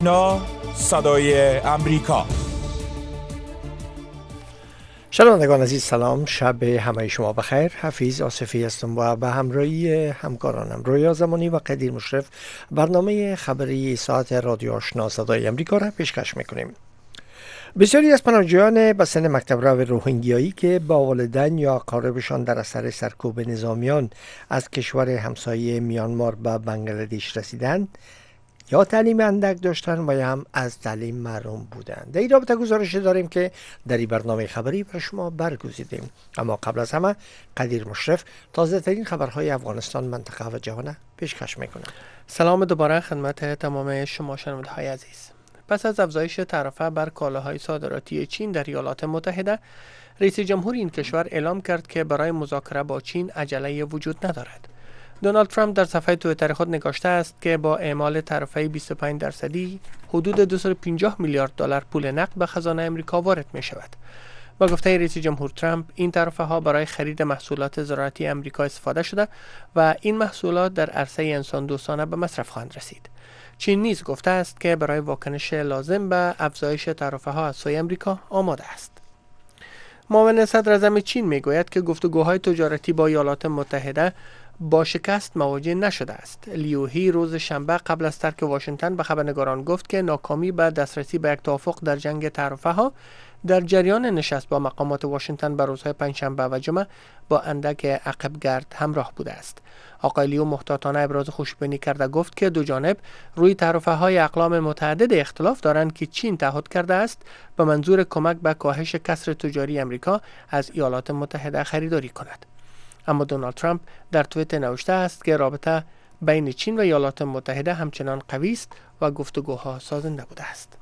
صدای امریکا. شنوندگان عزیز سلام، شب همه شما بخیر. حفیظ آصفی هستم و به همراهی همکارانم رویا زمانی و قدیر مشرف برنامه خبری ساعت رادیو آشنا صدای امریکا را پیشکش میکنیم. بسیاری از پناهجویان به سن مکتب رو روهینگیایی که با والدین یا اقاربشان در اثر سرکوب نظامیان از کشور همسایه میانمار به بنگلادش رسیدند یا تعلیم اندک داشتن و یا هم از تعلیم محروم بودند. در این رابطه گزارش داریم که در این برنامه خبری برای شما برگزیدیم. اما قبل از همه قدیر مشرف تازه ترین خبرهای افغانستان، منطقه و جهان پیشکش میکنه. سلام دوباره خدمت تمام شما شنونده‌های عزیز. پس از افزایش تعرفه بر کالاهای صادراتی چین در ایالات متحده، رئیس جمهور این کشور اعلام کرد که برای مذاکره با چین عجله وجود ندارد. دونالد ترامپ در صفحه توییتر خود نگاشته است که با اعمال تعرفه 25% حدود 250 میلیارد دلار پول نقد به خزانه امریکا وارد می شود. با گفته رئیس جمهور ترامپ، این تعرفه ها برای خرید محصولات زراعتی امریکا استفاده شده و این محصولات در عرصه انسان دوستانه به مصرف خواهند رسید. چین نیز گفته است که برای واکنش لازم به افزایش تعرفه ها از سوی امریکا آماده است. معاون صدر اعظم چین میگوید که گفتگوهای تجارتی با ایالات متحده با شکست مواجه نشده است. لیو هی روز شنبه قبل از ترک واشنگتن به خبرنگاران گفت که ناکامی به دسترسی به یک توافق در جنگ تعرفه ها در جریان نشست با مقامات واشنگتن به روزهای پنجشنبه و جمعه با اندک عقب گرد همراه بوده است. آقای لیو محتاطانه ابراز خوشبینی کرده گفت که دو جانب روی تعرفه های اقلام متعدد اختلاف دارند که چین تعهد کرده است به منظور کمک به کاهش کسر تجاری امریکا از ایالات متحده خریداری کند. اما دونالد ترامپ در توییتر نوشته است که رابطه بین چین و ایالات متحده همچنان قوی است و گفتگوها سازنده بوده است.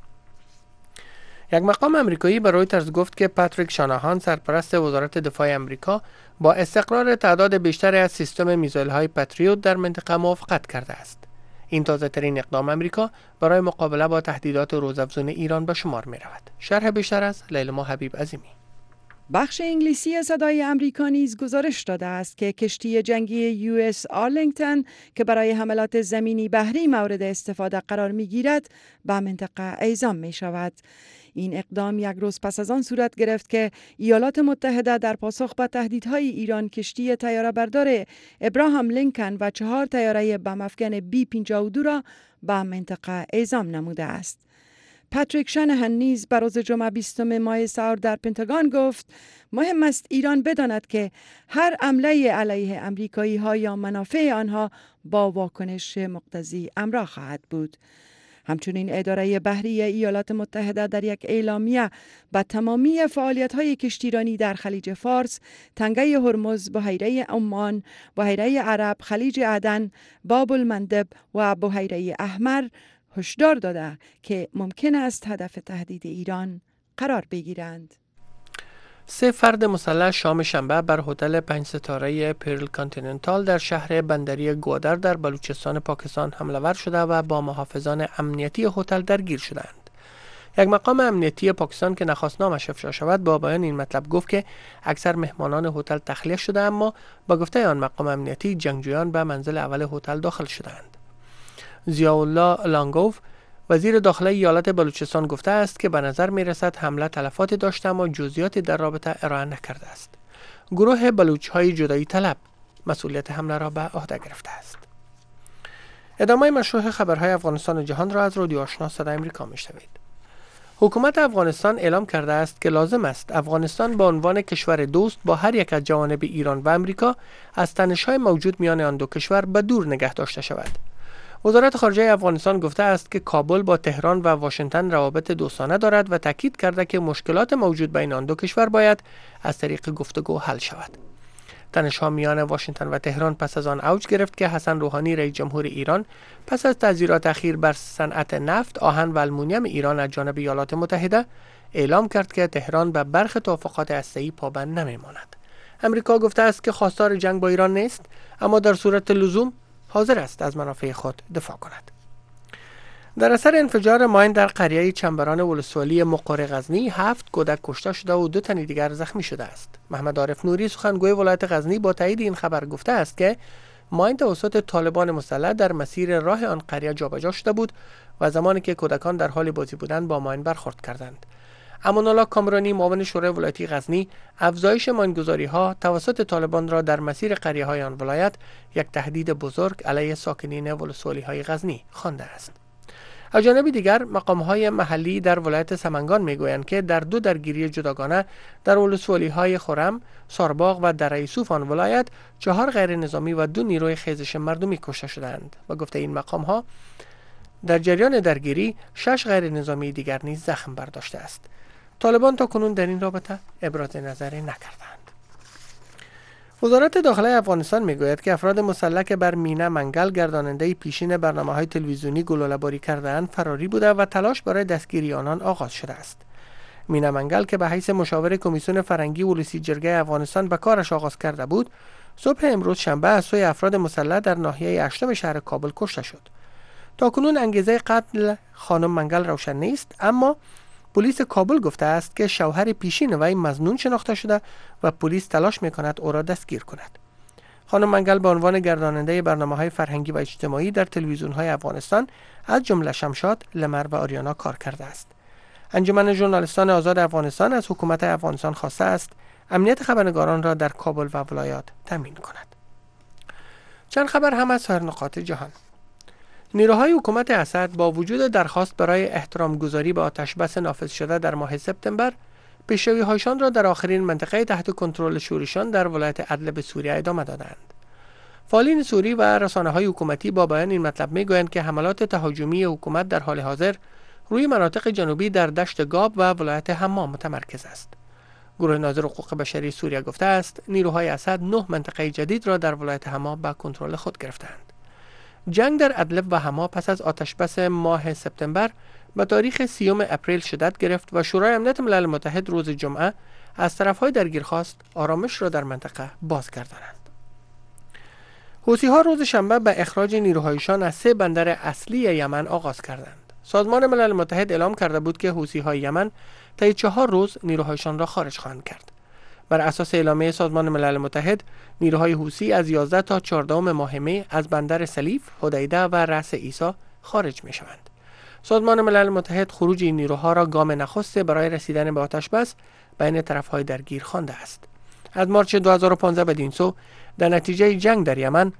یک مقام امریکایی به رویترز گفت که پاتریک شاناهان، سرپرست وزارت دفاع امریکا، با استقرار تعداد بیشتری از سیستم میزایل‌های پاتریوت در منطقه موافقت کرده است. این تازه‌ترین اقدام امریکا برای مقابله با تهدیدات روزافزون ایران به شمار می‌رود. شرح بیشتر از لیلما حبیب عظیمی. بخش انگلیسی صدای امریکا نیز گزارش داده است که کشتی جنگی US آرلینگتون که برای حملات زمینی بحری مورد استفاده قرار می‌گیرد به منطقه اعزام می‌شود. این اقدام یک روز پس از آن صورت گرفت که ایالات متحده در پاسخ به تهدیدهای ایران کشتی طیاره بردار ابراهام لینکن و 4 طیاره بم افکن B-52 را به منطقه اعزام نموده است. پاتریک شاناهان نیز بر روز جمعه 20 ماه سحر در پنتاگون گفت مهم است ایران بداند که هر حمله علیه امریکایی ها یا منافع آنها با واکنش مقتضی همراه خواهد بود. همچنین اداره بحری ایالات متحده در یک اعلامیه به تمامی فعالیت‌های کشتیرانی در خلیج فارس، تنگه هرمز، بحیره عمان، بحیره عرب، خلیج عدن، باب المندب و بحیره احمر هشدار داده که ممکن است هدف تهدید ایران قرار بگیرند. 3 فرد مسلح شام شنبه بر هتل 5 ستاره پرل کانتیننتال در شهر بندری گوادر در بلوچستان پاکستان حمله ور شده و با محافظان امنیتی هتل درگیر شدند. یک مقام امنیتی پاکستان که نخواست نامش افشا شود با بیان این مطلب گفت که اکثر مهمانان هتل تخلیه شده، اما با گفته آن مقام امنیتی جنگجویان به منزل اول هتل داخل شدند. ضیاءالله لانگوف وزیر داخلی ایالت بلوچستان گفته است که به نظر می رسد حمله تلفاتی داشته اما جزئیاتی در رابطه ارائه نکرده است. گروه بلوچ‌های جدایی طلب مسئولیت حمله را به عهده گرفته است. ادامه مشروع خبرهای افغانستان و جهان را از رادیو آشنا صدای امریکا میشنوید. حکومت افغانستان اعلام کرده است که لازم است افغانستان به عنوان کشور دوست با هر یک از جوانب ایران و امریکا از تنش‌های موجود میان آن دو کشور به دور نگه داشته شود. وزارت خارجه افغانستان گفته است که کابل با تهران و واشنگتن روابط دوستانه دارد و تاکید کرده که مشکلات موجود بین آن دو کشور باید از طریق گفتگو حل شود. تنش‌ها میان واشنگتن و تهران پس از آن اوج گرفت که حسن روحانی رئیس جمهور ایران پس از تعذیرات اخیر بر صنعت نفت، آهن و آلومینیوم ایران از جانب ایالات متحده اعلام کرد که تهران به برخی توافقات هسته‌ای پابند نمی‌ماند. امریکا گفته است که خواستار جنگ با ایران نیست، اما در صورت لزوم حاضر است از منافع خود دفاع کند. در اثر انفجار ماین در قریه چنبران ولسوالی مقر غزنی 7 کودک کشته شده و 2 تن دیگر زخمی شده است. محمد عارف نوری سخنگوی ولایت غزنی با تایید این خبر گفته است که ماین توسط طالبان مسلح در مسیر راه آن قریه جابجا شده بود و زمانی که کودکان در حال بازی بودند با ماین برخورد کردند. امان الله کامرانی، معاون شورای ولایتی غزنی، افزایش ماینگذاری‌ها توسط طالبان را در مسیر قریه‌های آن ولایت یک تهدید بزرگ علیه ساکنین ولسوالی‌های غزنی خوانده است. از جانب دیگر مقام‌های محلی در ولایت سمنگان می‌گویند که در 2 درگیری جداگانه در ولسوالی‌های خرم، سارباغ و دره یوسف آن ولایت 4 غیر نظامی و 2 نیروی خیزش مردمی کشته شدند و گفته این مقام‌ها در جریان درگیری 6 غیر نظامی دیگر نیز زخم برداشته است. طالبان تا کنون در این رابطه ابراز نظری نکردند. وزارت داخلی افغانستان میگوید که افراد مسلح که بر مینا منگل گرداننده پیشین برنامه‌های تلویزیونی گلوله‌باری کرده‌اند فراری بوده و تلاش برای دستگیری آنان آغاز شده است. مینا منگل که به حیث مشاور کمیسیون فرنگی ولسی جرگه افغانستان به کارش آغاز کرده بود، صبح امروز شنبه از سوی افراد مسلح در ناحیه 8 شهر کابل کشته شد. تاکنون انگیزه قتل خانم منگل روشن نیست، اما پلیس کابل گفته است که شوهر پیشین وی مظنون شناخته شده و پلیس تلاش می‌کند او را دستگیر کند. خانم منگل به عنوان گرداننده برنامه‌های فرهنگی و اجتماعی در تلویزیون‌های افغانستان از جمله شمشاد، لمر و آریانا کار کرده است. انجمن ژورنالیستان آزاد افغانستان از حکومت افغانستان خواسته است امنیت خبرنگاران را در کابل و ولایات تامین کند. چند خبر هم از سایر نقاط جهان. نیروهای حکومت اسد با وجود درخواست برای احترام گذاری به آتشبس نافذ شده در ماه سپتامبر، پیشروی‌هایشان را در آخرین منطقه تحت کنترل شوریشان در ولایت ادلب سوریه ادامه دادند. فعالین سوری و رسانه‌های حکومتی با بیان این مطلب می‌گویند که حملات تهاجمی حکومت در حال حاضر روی مناطق جنوبی در دشت گاب و ولایت حمام متمرکز است. گروه ناظر حقوق بشری سوریه گفته است نیروهای اسد 9 منطقه جدید را در ولایت حمام به کنترل خود گرفتند. جنگ در ادلب و حما پس از آتشبس ماه سپتامبر به تاریخ 30 اپریل شدت گرفت و شورای امنیت ملل متحد روز جمعه از طرف‌های درگیر خواست آرامش را در منطقه بازگردانند. حوثی‌ها روز شنبه به اخراج نیروهایشان از 3 بندر اصلی یمن آغاز کردند. سازمان ملل متحد اعلام کرده بود که حوثی‌های یمن طی 4 روز نیروهایشان را خارج خواهند کرد. بر اساس اعلامیه سازمان ملل متحد، نیروهای حوثی از 11 تا 14 ماه می از بندر سلیف، حدیده و رأس عیسی خارج می شوند. سازمان ملل متحد خروج این نیروها را گام نخست برای رسیدن به آتشبس بین طرف‌های درگیر خوانده است. از مارچ 2015 بدین سو در نتیجه جنگ در یمن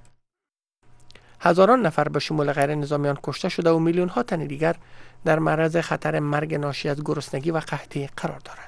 هزاران نفر به شمول غیر نظامیان کشته شده و میلیون‌ها تن دیگر در معرض خطر مرگ ناشی از گرسنگی و قحطی قرار دارند.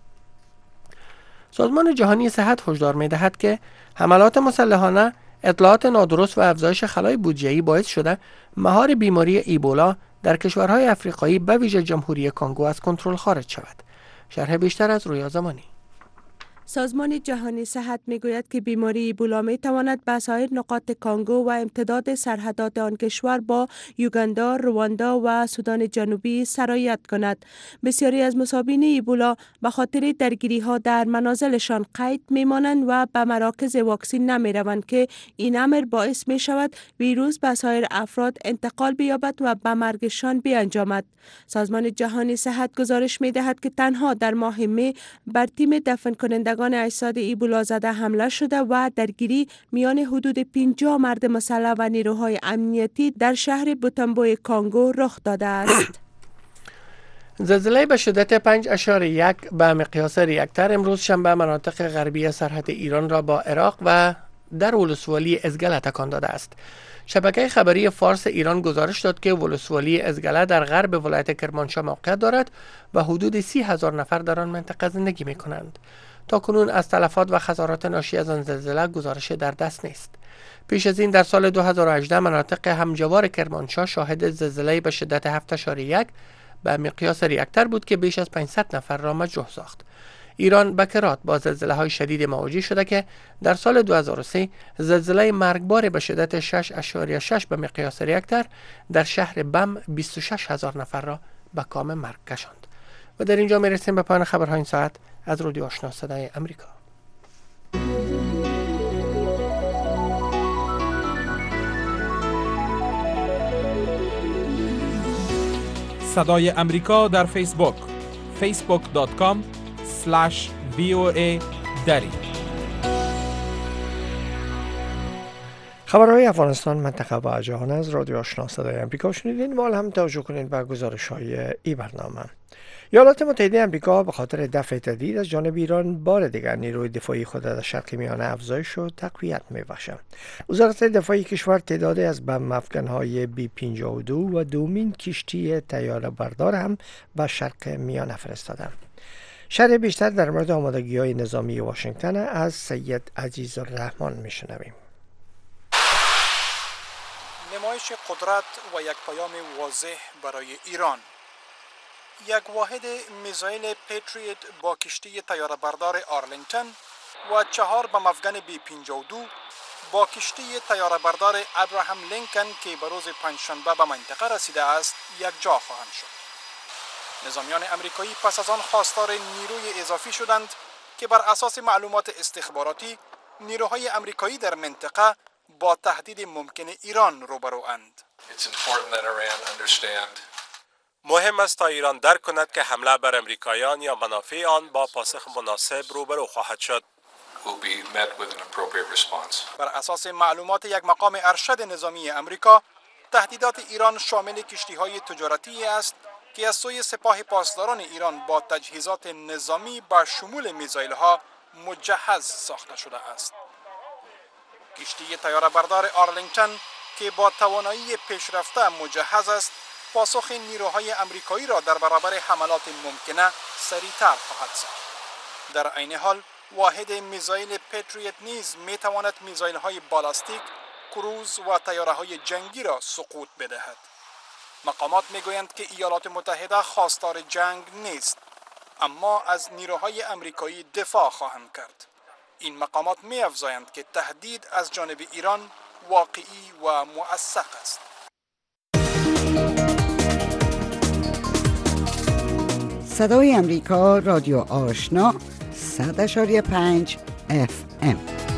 سازمان جهانی صحت هشدار می‌دهد که حملات مسلحانه، اطلاعات نادرست و افزایش خلای بودجه‌ای باعث شده مهار بیماری ایبولا در کشورهای افریقایی به ویژه جمهوری کانگو از کنترل خارج شود. شرح بیشتر از رویا زمانی. سازمان جهانی صحت میگوید که بیماری ایبولا می تواند به سایر نقاط کانگو و امتداد سرحدات آن کشور با یوگاندا، رواندا و سودان جنوبی سرایت کند. بسیاری از مصابین ایبولا به خاطر درگیری ها در منازلشان قید میمانند و به مراکز واکسین نمی روند که این امر باعث می شود ویروس به سایر افراد انتقال بیابد و به مرگشان بیانجامد. سازمان جهانی صحت گزارش می دهد که تنها در ماه می بر تیم دفن کنندگان اجساد ایبولا زده حمله شده و درگیری میان حدود 50 مرد مسلح و نیروهای امنیتی در شهر بوتمبوی کانگو رخ داده است. زلزله به شدت 5.1 به مقیاس ریکتر امروز شنبه مناطق غربی سرحد ایران را با عراق و در ولسوالی ازگله تکان داده است. شبکه خبری فارس ایران گزارش داد که ولسوالی ازگله در غرب ولایت کرمانشاه موقعیت دارد و حدود 30,000 نفر در آن منطقه زندگی می کنند. تا کنون از تلفات و خسارات ناشی از آن زلزله گزارش در دست نیست. پیش از این در سال 2018 مناطق همجوار کرمانشاه شاهد زلزله به شدت 7.1 به مقیاس ریکتر بود که بیش از 500 نفر را مجروح ساخت. ایران به کرات با زلزله‌های شدید مواجه شده که در سال 2003 زلزله مرگبار به شدت 6.6 به مقیاس ریکتر در شهر بم 26,000 نفر را به کام مرگ کشاند. و در اینجا میرسیم به پایان خبرهای این ساعت از رادیو آشنا صدای امریکا. صدای امریکا در فیسبوک facebook.com/VOA Dari. خبرهای افغانستان، منطقه و جهان از رادیو آشنا صدای آمریکا شنیدین. ما هم توجه کنید به گزارش‌های این برنامه. ایالات متحده آمریکا به خاطر دفع تهدید از جانب ایران بار دیگر نیروی دفاعی خود در شرق میانه افزایش و تقویت می‌بخشد. وزارت دفاع کشور تعدادی از بم افکن‌های B-52 و دومین کشتی طیاره بردار هم به شرق میانه فرستاده. شرح بیشتر در مورد آمادگی‌های نظامی واشنگتن از سید عزیزالرحمن می‌شنویم. نمایش قدرت و یک پیام واضح برای ایران. یک واحد میزایل پیتریت با کشتی طیاره بردار آرلینگتن و 4 بم افغان B-52 با کشتی طیاره بردار ابراهام لینکن که به روز پنجشنبه به منطقه رسیده است یکجا خواهند شد. نظامیان امریکایی پس از آن خواستار نیروی اضافی شدند که بر اساس معلومات استخباراتی نیروهای امریکایی در منطقه با تهدید ممکن ایران روبروند. مهم است تا ایران درک کند که حمله بر امریکایان یا منافع آن با پاسخ مناسب روبرو خواهد شد. بر اساس معلومات یک مقام ارشد نظامی امریکا، تهدیدات ایران شامل کشتی‌های تجارتی است که از سوی سپاه پاسداران ایران با تجهیزات نظامی با شمول میزایل‌ها مجهز ساخته شده است. کشتی طیاره بردار آرلینگتن که با توانایی پیشرفته مجهز است، پاسخ نیروهای امریکایی را در برابر حملات ممکنه سریعتر خواهد ساخت. در عین حال واحد میزایل پیتریت نیز میتواند میزایل‌های بالاستیک، کروز و طیاره‌های جنگی را سقوط بدهد. مقامات میگویند که ایالات متحده خواستار جنگ نیست، اما از نیروهای امریکایی دفاع خواهند کرد. این مقامات می‌افزایند که تهدید از جانب ایران واقعی و موثق است. صدای امریکا، رادیو آشنا، 100.5 FM.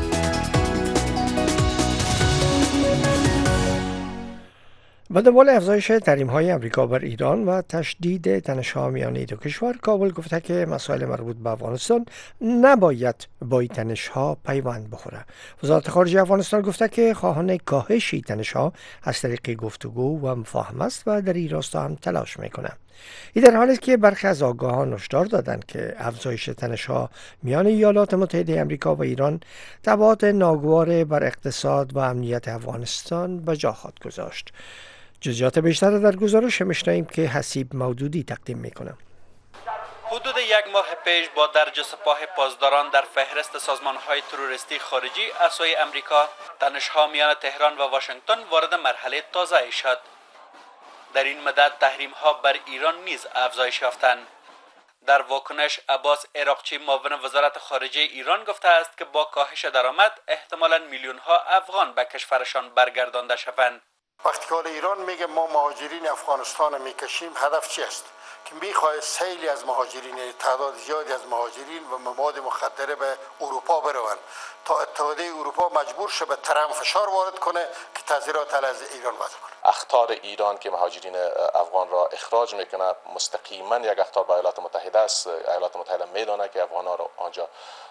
با دنبال افزایش تحریم‌های آمریکا بر ایران و تشدید تنش‌ها میان این دو کشور، کابل گفته که مسائل مربوط به افغانستان نباید با این تنش‌ها پیوند بخوره. وزارت خارجه افغانستان گفته که خواهان کاهش این تنش‌ها از طریق گفتگو و مفاهمه است و در این راستا هم تلاش میکنه. این در حالی است که برخی از آگاهان هشدار دادند که افزایش تنش‌ها میان ایالات متحده آمریکا و ایران تبعات ناگوار بر اقتصاد و امنیت افغانستان به جا خواهد گذاشت. جزئیات بیشتر در گزارش میشنویم که حسیب مودودی تقدیم میکنه. حدود یک ماه پیش با درج سپاه پاسداران در فهرست سازمان‌های تروریستی خارجی از سوی امریکا، تنش‌ها میان تهران و واشنگتن وارد مرحله تازه‌ای شد. در این مدت تحریم‌ها بر ایران نیز افزایش یافتند. در واکنش عباس عراقچی معاون وزارت خارجه ایران گفته است که با کاهش درآمد احتمالاً میلیون‌ها افغان به کشورشان برگردانده شوند. وقتی که ایران میگه ما مهاجرین افغانستان میکشیم، هدف چی است؟ که میخواد سیلی از مهاجرین، تعداد زیادی از مهاجرین و مواد مخدره به اروپا بروند تا اتحادیه اروپا مجبور شه به ترامپ فشار وارد کنه که تعزیرات علیه ایران وضع کنه. اخطار ایران که مهاجرین افغان را اخراج میکنه مستقیما یک اخطار به ایالات متحده است. ایالات متحده میدونه که افغان‌ها را آنجا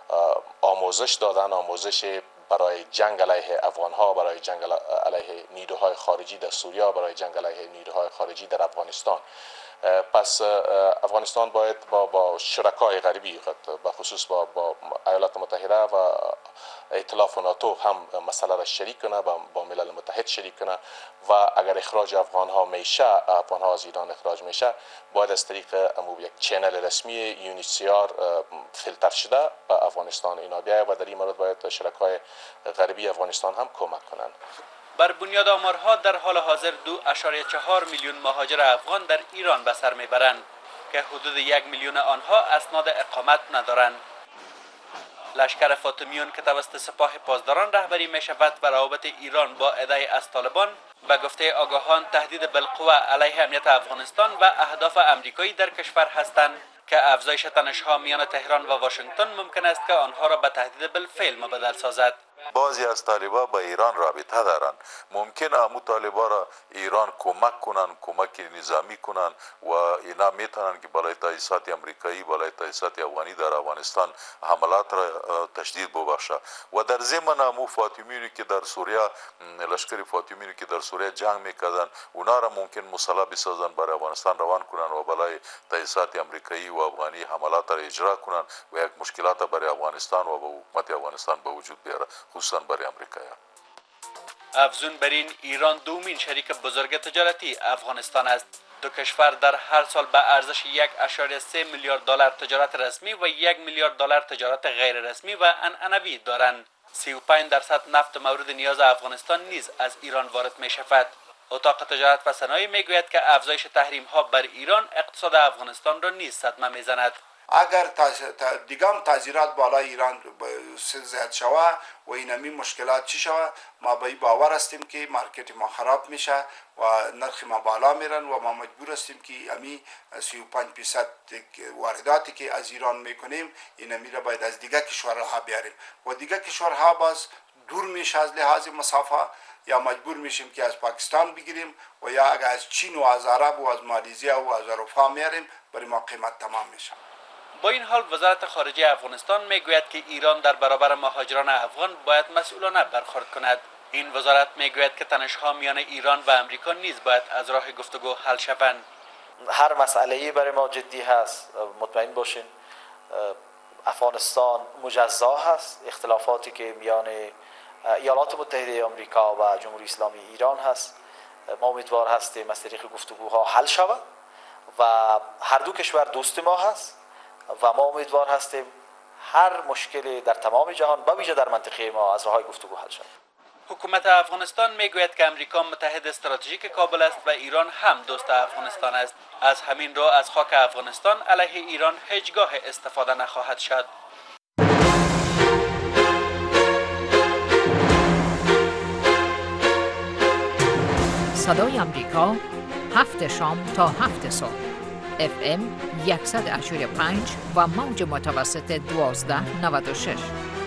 آموزش دادن، آموزش برای جنگ علیه افغان‌ها، برای جنگ علیه نیروهای خارجی در سوریه، برای جنگ علیه نیروهای خارجی در افغانستان. پس افغانستان باید با شرکای غربی به خصوص با ایالات متحده و ائتلاف ناتو هم مسئله را شریک کنه، با ملل متحد شریک کنه و اگر اخراج افغان‌ها میشه، افغان‌ها از ایران اخراج میشه، باید از طریق یک چینل رسمی یونیسیار فیلتر شده به افغانستان اینا بیاید و در این مورد باید شرکای غربی افغانستان هم کمک کنند. بر بنیاد آمارها در حال حاضر 2.4 میلیون مهاجر افغان در ایران به سر میبرند که حدود 1 میلیون آنها اسناد اقامت ندارند. لشکر فاطمیون که توسط سپاه پاسداران رهبری می شود و روابط ایران با عده از طالبان به گفته آگاهان تهدید بالقوه علیه امنیت افغانستان و اهداف امریکایی در کشور هستند که افزایش تنش‌ها میان تهران و واشنگتن ممکن است که آنها را به تهدید بالفعل مبدل سازد. بعضی از طالبا با ایران رابطه دارن، ممکن امو طالبا را ایران کمک کنن، کمک نظامی کنن و اینا میتونن که بالای تاسیسات امریکایی، بالای تاسیسات افغانی در افغانستان حملات را تشدید ببخشه و در ضمن امو فاطمیونی که در سوریه، لشکر فاطمیونی که در سوریه جنگ میکردن، اونا را ممکن مسلح بسازن برای افغانستان روان کنن و بالای تاسیسات امریکایی و افغانی حملات را اجرا کنن و یک مشکلات برای افغانستان و حکومت افغانستان به وجود بیاره، خصوصا برای امریکایان. افزون بر این، ایران دومین شریک بزرگ تجارتی افغانستان است. دو کشور در هر سال به ارزش 1.3 میلیارد دلار تجارت رسمی و 1 میلیارد دلار تجارت غیر رسمی و عنعنوی دارند. 35% نفت مورد نیاز افغانستان نیز از ایران وارد می شود. اتاق تجارت و صنایع می گوید که افزایش تحریم ها بر ایران اقتصاد افغانستان را نیز صدمه می زند. اگر دیگه هم تعذیرات بالای ایران زیاد شوه و اینمی مشکلات چی شوه، ما به باور هستیم که مارکت ما خراب میشه و نرخ ما بالا میرن و ما مجبور هستیم که امی 35% وارداتی که از ایران میکنیم اینمی را باید از دیگه کشورها بیاریم و دیگه کشورها باز دور میشه از لحاظ مسافه، یا مجبور میشیم که از پاکستان بگیریم و یا اگر از چین و از عرب و از مالیزیا و از اروپا میاریم برای ما قیمت تمام میشه. با این حال وزارت خارجه افغانستان میگوید که ایران در برابر مهاجران افغان باید مسئولانه برخورد کند. این وزارت میگوید که تنش‌ها میان ایران و امریکا نیز باید از راه گفتگو حل شوند. هر مسئله‌ای برای ما جدی هست، مطمئن باشین افغانستان مجزا هست. اختلافاتی که میان ایالات متحده آمریکا و جمهوری اسلامی ایران هست، ما امیدوار هستیم از طریق گفتگوها حل شود و هر دو کشور دوست ما هست و ما امیدوار هستیم هر مشکلی در تمام جهان به ویژه در منطقه ما از راه گفتگو حل شود. حکومت افغانستان میگوید که امریکا متحد استراتژیک کابل است و ایران هم دوست افغانستان است. از همین رو از خاک افغانستان علیه ایران هیچگاه استفاده نخواهد شد. صدای امریکا 7 شام تا 7 صبح FM 100.5 و موج متوسط 1296.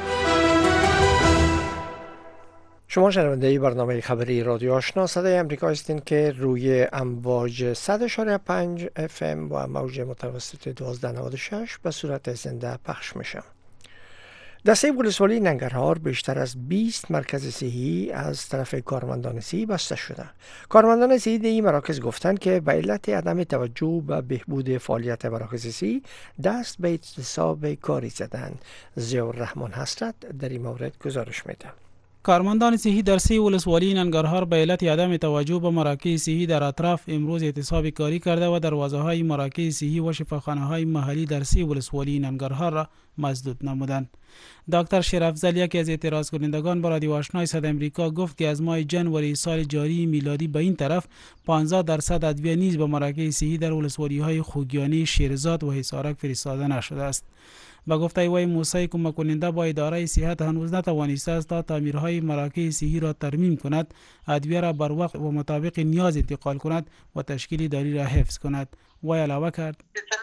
شما شنونده برنامه خبری رادیو آشنا صدای امریکا هستین که روی امواج 100.5 FM و موج متوسط 1296 به صورت زنده پخش میشه. دسته ولسوالی ننگرهار بیشتر از 20 مرکز صحی از طرف کارمندان صحی بسته شده. کارمندان صحی در این مراکز گفتند که به علت عدم توجه به بهبود فعالیت مراکز صحی دست به اعتصاب کاری زدند. ضیاءالرحمن حسرت در این مورد گزارش میده. کارمندان صحی در 3 ولسوالی ننگرهار به علت عدم توجه به مراکز صحی در اطراف امروز اعتصاب کاری کرده و دروازه‌های مراکز صحی و شفاخانه‌های محلی در 3 ولسوالی ننگرهار را مسدود نمودند. دکتر شرافزل یکی از اعتراض کنندگان با رادیو آشنای صدای امریکا گفت که از ماه ژانویه سال جاری میلادی به این طرف 15% ادویه نیز به مراکز صحی در ولسوالی‌های خوگیانی، شیرزاد و حصارک فرستاده نشده است. با گفته وی موسی کمک کننده با اداره صحت هنوز نتوانسته است تا تعمیرهای مراکز صحی را ترمیم کند، ادویه را بر وقت و مطابق نیاز انتقال کند و تشکیل داری را حفظ کند. وی علاوه کرد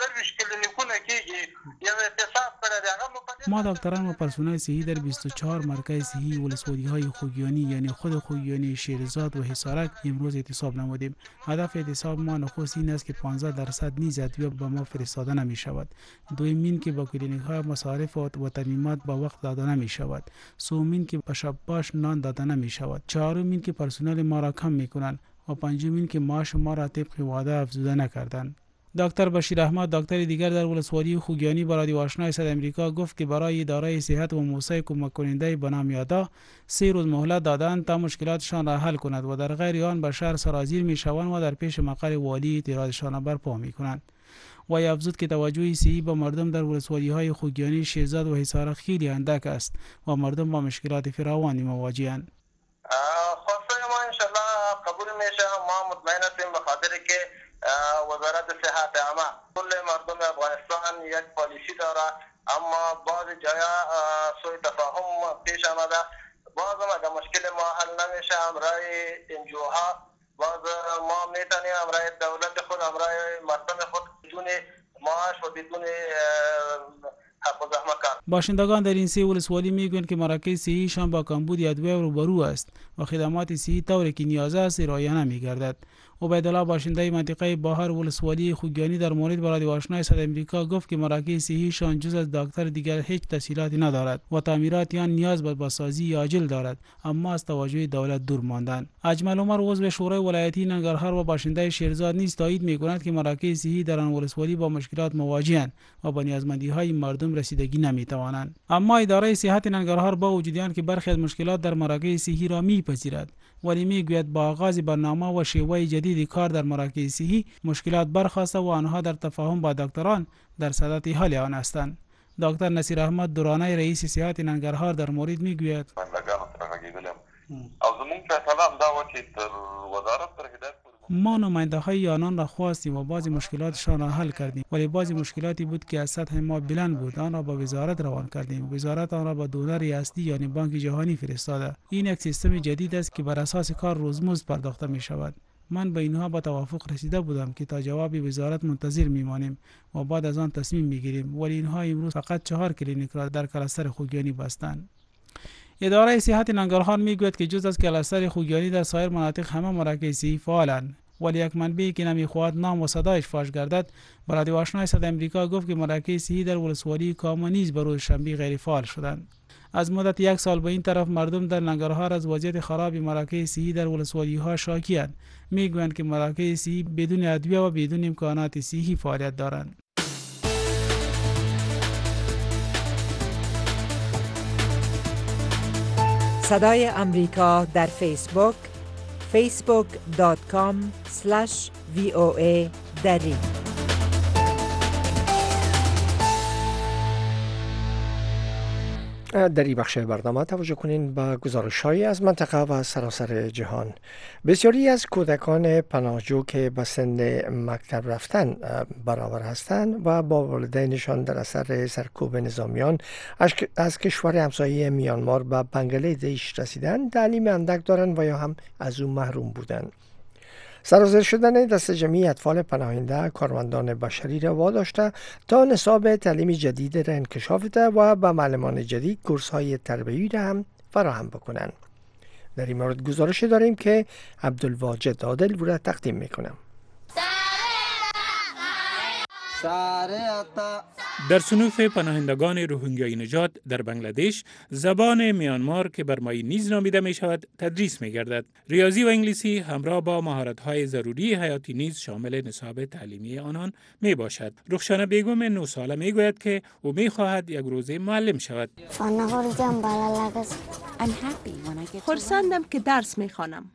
ما دکتران و پرسنل صحی در 24 مرکز صحی ولسوالی‌های خوگیانی یعنی خود خوگیانی، شیرزاد و حصارک امروز اعتصاب نمودیم. هدف اعتصاب ما نخست این است که 15% نیز ادویه به ما فرستاده نمی شود. دوم این که با کلینیک‌های مصارف و ترمیمات با وقت داده نمی شود. سوم این که به شب باش نان داده نمی شود. چهارم این که پرسنل ما را کم می کنند و پنجم این که معاش ما را طبق وعده افزوده نکردند. دکتر بشیر احمد دکتر دیگر در ولسوالی خوگیانی با رادیو آشنای صدای امریکا گفت که برای اداره صحت و موسسه کمک کننده به نام یادا 3 روز مهلت دادند تا مشکلاتشان را حل کند و در غیر آن به شهر سرازیر می شوند و در پیش مقر والی اعتراضشان برپا می کنند. و افزود که توجه صحی به مردم در ولسوالی‌های خوگیانی، شیرزاد و حصارک خیلی اندک است و مردم با مشکلات فراوانی مواجه‌اند. خواسته ما انشالله قبول میشه. ما مطمئن هستیم به خاطر که وزارت صحت عامه کل مردم افغانستان یک پالیسی داره، اما بعض جایا سوء تفاهم پیش آمده. باز هم اگر مشکل ما حل نمیشه همراه انجوها باز ما میتونیم همراه دولت خود همراه مردم خود بدون معاش و بدون حق و زحمت کار. باشندگان در این 3 ولسوالی میگویند که مراکز صحیشان با کمبود ادویه روبرو است و خدمات صحی طوری که نیاز است ارائه نمی‌گردد. عبیدالله باشنده منطقه باهر ولسوالی خوگیانی در مورد با رادیو آشنا صدای آمریکا گفت که مراکز صحیشان جز از دکتر دیگر هیچ تسهیلاتی ندارد و تعمیرات آن نیاز به بازسازی عاجل دارد، اما از توجه دولت دور ماندند. اجمل عمر عضو شورای ولایتی ننگرهار و باشنده شیرزاد نیز تایید می‌کند که مراکز صحی در آن ولسوالی با مشکلات مواجه‌اند و به نیازمندی‌های مردم رسیدگی نمی‌توانند. اما اداره صحت ننگرهار با وجود آن که برخی از مشکلات در مراکز صحی را می‌پذیرد، ولی میگوید با آغاز برنامه و شیوه جدید کار در مراکز صحی مشکلات برخاسته و آنها در تفاهم با دکتران در صدد حل آن هستند. دکتر نصیر احمد دورانی رئیس صحت ننگرهار در مورد میگوید ما نماینده های آنان را خواستیم و بعضی مشکلاتشان را حل کردیم، ولی بعضی مشکلاتی بود که از سطح ما بلند بود. آن را به وزارت روان کردیم. وزارت آن را به دونر اصلی یعنی بانک جهانی فرستاده. این یک سیستم جدید است که بر اساس کار روزمزد پرداخته می شود. من به اینها با توافق رسیده بودم که تا جواب وزارت منتظر میمانیم و بعد از آن تصمیم میگیریم، ولی اینها امروز فقط 4 کلینیک را در کلستر خوگیانی بستند. اداره صحت ننگرهار میگوید که جز از کلستر خوگیانی در سایر مناطق همه مراکز صحی فعالند، ولی یک منبعی که نمیخواهد نام و صدایش فاش گردد به رادیو آشنا صدای آمریکا گفت که مراکز صحی در ولسوالی کاما نیز به روز شنبه غیر فعال شدند. از مدت 1 سال به این طرف مردم در ننگرهار از وضعیت خراب مراکز صحی در ولسوالی ها شاکی‌اند. میگویند که مراکز صحی بدون ادویه و بدون امکانات صحی فعالیت دارند. صدای امریکا در فیسبوک facebook.com/VOA دری. در این بخش برنامه توجه کنین به گزارش‌هایی از منطقه و سراسر جهان. بسیاری از کودکان پناهجو که به سن مکتب رفتن برابر هستند و با والدینشان در اثر سرکوب نظامیان از کشور همسایه میانمار به بنگلادش رسیدند، تعلیم اندک دارند و یا هم از او محروم بودند. سرازیر شدن دست جمعی اطفال پناهنده کارمندان بشری را واداشته تا نصاب تعلیم جدید را انکشاف ده و به معلمان جدید کورس‌های تربیتی را هم فراهم بکنند. در این مورد گزارش داریم که عبدالواجد عادل را تقدیم میکنم. در صنوف پناهندگان روهینگیای نژاد در بنگلادش زبان میانمار که برمایی نیز نامیده می شود تدریس می گردد. ریاضی و انگلیسی همراه با مهارت‌های ضروری حیاتی نیز شامل نصاب تعلیمی آنان می باشد. رخشانه بیگم 9 ساله می گوید که او می خواهد یک روزه معلم شود. خرسندم که درس می خوانم.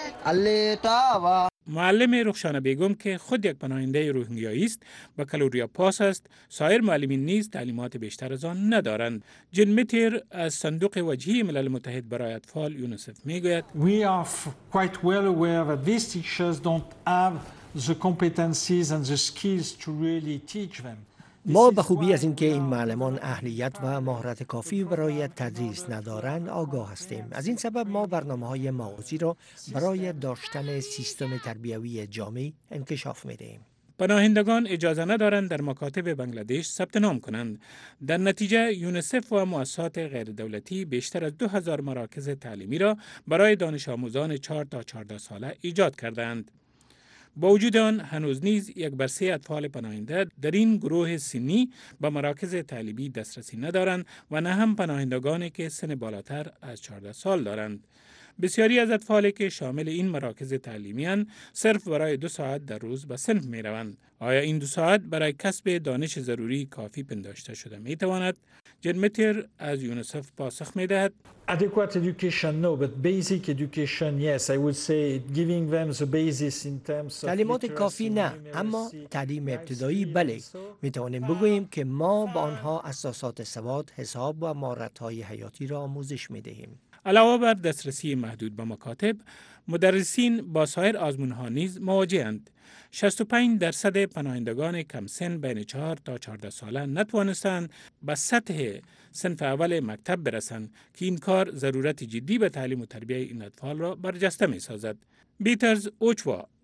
معلم رخشانه بیگم که خود یک پناهنده روهینگیایی است و کالوریا پاس است، سایر معلمین نیز تعلیمات بیشتر از آن ندارند. جن میتر از صندوق وجهی ملل متحد برای اطفال یونیسف میگوید We are quite well aware that these teachers don't have the competencies and the skills to really teach them. ما به خوبی از اینکه این معلمان اهلیت و مهارت کافی برای تدریس ندارند آگاه هستیم. از این سبب ما برنامه‌های مغازی را برای داشتن سیستم تربیوی جامع انکشاف می‌دهیم. پناهندگان اجازه ندارند در مکاتب بنگلادش ثبت نام کنند. در نتیجه یونیسف و مؤسسات غیر دولتی بیشتر از 2000 مراکز تعلیمی را برای دانش آموزان 4 تا 14 ساله ایجاد کردند. با وجود آن هنوز نیز 1/3 اطفال پناهنده در این گروه سنی به مراکز تعلیمی دسترسی ندارند و نه هم پناهندگانی که سن بالاتر از 14 سال دارند. بسیاری از اطفالی که شامل این مراکز تعلیمی اند صرف برای 2 ساعت در روز به صنف می روند. آیا این 2 ساعت برای کسب دانش ضروری کافی پنداشته شده می تواند؟ جن میتر از یونیسف پاسخ می دهد Adequate education, no, but basic education, yes. I would say giving them the basis in terms of تعلیمات کافی نه، اما تعلیم ابتدایی بله. می توانیم بگوییم که ما با آنها اساسات سواد، حساب و مهارت‌های حیاتی را آموزش می دهیم. علاوه بر دسترسی محدود به مکاتب، مدرسین با سایر آزمون‌ها نیز مواجه‌اند. 65% پناهندگان کم سن بین 4 تا 14 ساله نتوانستند به سطح صنف اول مکتب برسند که این کار ضرورت جدی به تعلیم و تربیت این اطفال را برجسته می سازد. بیترز اوچوا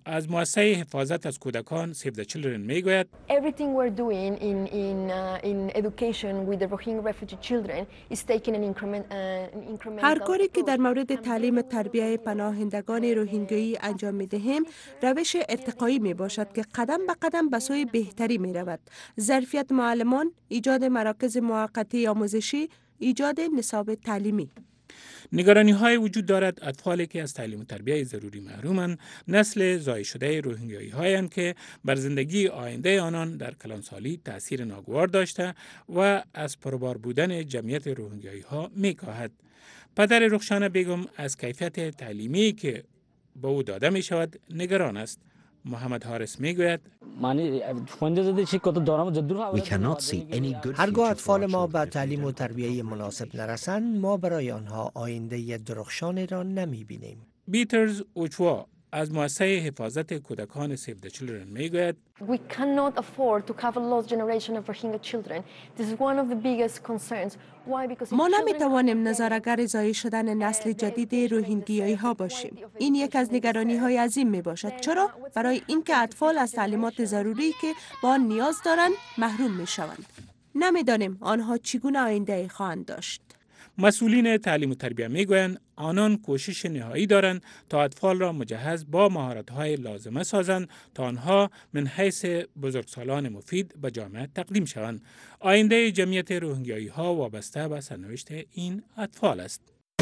از مؤسسه حفاظت از کودکان Save the Children میگوید Everything we're doing in education with the Rohingya refugee children is taking an incremental هر کاری که در مورد تعلیم و تربیت پناهندگان روهینگیایی انجام می‌دهیم روش ارتقایی میباشد که قدم به قدم به سوی بهتری میرود. ظرفیت معلمان، ایجاد مراکز موقتی آموزشی، ایجاد نصاب تعلیمی. نگرانی های وجود دارد اطفالی که از تعلیم و تربیت ضروری محرومند نسل ضایع شده روهینگیایی هایند که بر زندگی آینده آنان در کلانسالی تأثیر ناگوار داشته و از پربار بودن جمعیت روهینگیایی ها میکاهد. پدر رخشانه بیگم از کیفیت تعلیمی که به او داده می شود نگران است. محمد حارس میگوید هرگاه اطفال ما به تعلیم و تربیت مناسب نرسند ما برای آنها آینده درخشانی را نمی بینیم. بیترز اوچوا از مؤسسه حفاظت کودکان Save the Children میگوید We cannot afford to have a lost generation of Rohingya children. This is one of the biggest concerns. Why? Because ما نمیتوانیم نظاره‌گر ضایع شدن نسل جدید روهینگیایی ها باشیم. این یک از نگرانی های عظیم می باشد. چرا؟ برای اینکه اطفال از تعلیمات ضروری که با آن نیاز دارند محروم می شوند. نمیدانیم آنها چگونه آینده خواهند داشت. مسئولین تعلیم و تربیت میگویند آنان کوشش نهایی دارند تا اطفال را مجهز با مهارت‌های لازمه سازند تا آنها من حیث بزرگسالان مفید به جامعه تقدیم شوند. آینده جمعیت روهینگیایی ها وابسته به سرنوشت این اطفال است.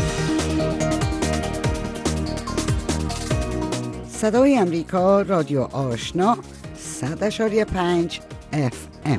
صدای امریکا رادیو آشنا 100.5 FM.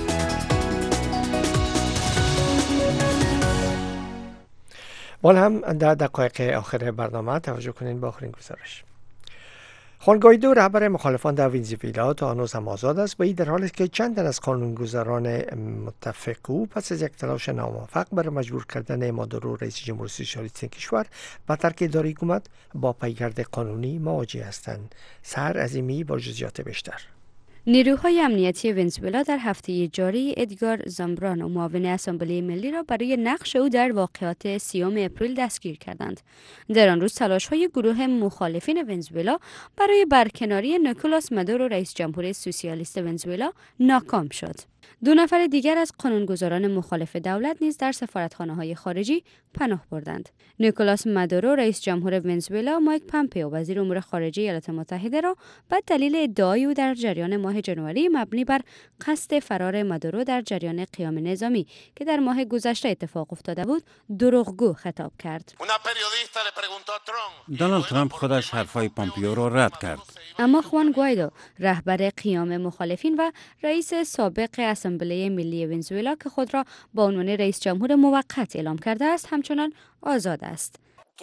باز هم در دقایق آخر برنامه توجه کنین به آخرین گزارش. خوان گوایدو رهبر مخالفان در ونزوئلا تا هنوز هم آزاد است و این در حالی است که چند تن از قانونگذاران متفق او پس از یک تلاش ناموفق برای مجبور کردن مادورو رئیس جمهوری سوسیالیست کشور به ترک اداره حکومت با پیگرد قانونی مواجه هستند. سحر عظیمی با جزئیات بیشتر. نیروهای امنیتی ونزوئلا در هفته جاری ادگار زامبرانو معاون اسامبله ملی را برای نقش او در واقعات 30 اپریل دستگیر کردند. در آن روز تلاش‌های گروه مخالفین ونزوئلا برای برکناری نیکولاس مادورو رئیس جمهور سوسیالیست ونزوئلا ناکام شد. 2 نفر دیگر از قانونگذاران مخالف دولت نیز در سفارتخانه‌های خارجی پناه بردند. نیکولاس مادورو رئیس جمهور ونزوئلا، مایک پامپئو وزیر امور خارجه ایالات متحده را به دلیل ادعای او در جریان ماه ژانویه مبنی بر قصد فرار مادورو در جریان قیام نظامی که در ماه گذشته اتفاق افتاده بود، دروغگو خطاب کرد. دونالد ترامپ خودش حرفای پامپئو را رد کرد. اما خوان گوایدو رهبر قیام مخالفین و رئیس سابق اسامبله ملی ونزوئلا که خود را به عنوان رئیس جمهور موقت اعلام کرده است همچنان آزاد است.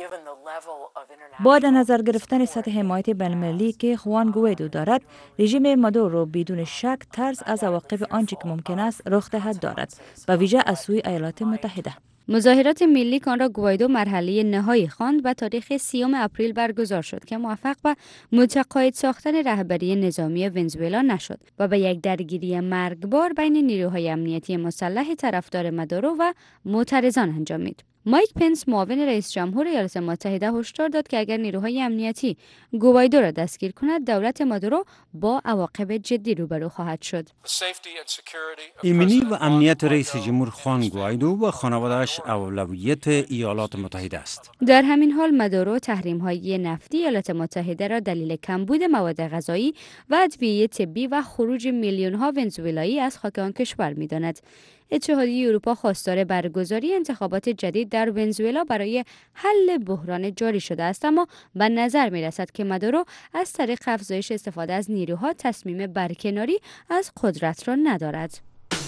با در نظر گرفتن سطح حمایت بین‌المللی که خوان گوایدو دارد، رژیم مادورو بدون شک ترس از عواقب آنچه که ممکن است رخ دهد دارد، به ویژه از سوی ایالات متحده. مظاهرات ملی که آن را گوایدو مرحله نهایی خواند به تاریخ 30 اپریل برگزار شد که موفق به متقاعد ساختن رهبری نظامی ونزوئلا نشد و به یک درگیری مرگبار بین نیروهای امنیتی مسلح طرفدار مادورو و معترضان انجامید. مایک پنس معاون رئیس جمهور ایالات متحده هشدار داد که اگر نیروهای امنیتی گوایدو را دستگیر کند دولت مادورو با عواقب جدی روبرو خواهد شد. ایمنی و امنیت رئیس جمهور خوان گوایدو و خانواده‌اش اولویت ایالات متحده است. در همین حال مادورو تحریم‌های نفتی ایالات متحده را دلیل کمبود مواد غذایی و ادویه طبی و خروج میلیون‌ها ونزوئلایی از خاک آن کشور می‌داند. اتحادیه اروپا خواستار برگزاری انتخابات جدید در ونزوئلا برای حل بحران جاری شده است، اما به نظر می رسد که مادورو از طریق افزایش استفاده از نیروها تصمیم برکناری از قدرت را ندارد.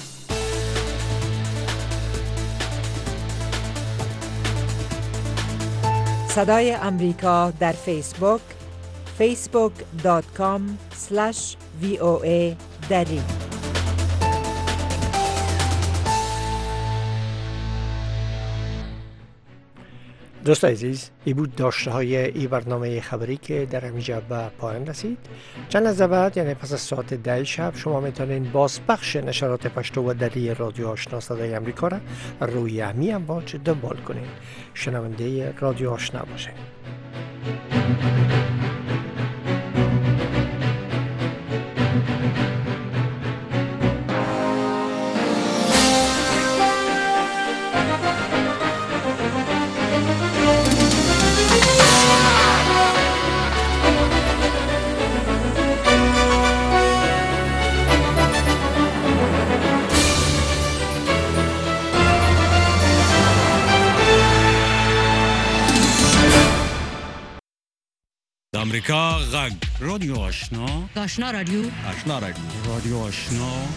صدای امریکا در فیسبوک facebook.com/VOA دری. دوست عزیز، این بود داشته های این برنامه خبری که در همینجا به پایان رسید. چند لحظه بعد یعنی پس از ساعت 10 شب شما میتونین بازپخش نشرات پشتو و دری رادیو آشنا صدای امریکا را روی همین امواج دنبال کنین. شنونده رادیو آشنا باشین. امریکا غږ رادیو آشنا آشنا رادیو رادیو آشنا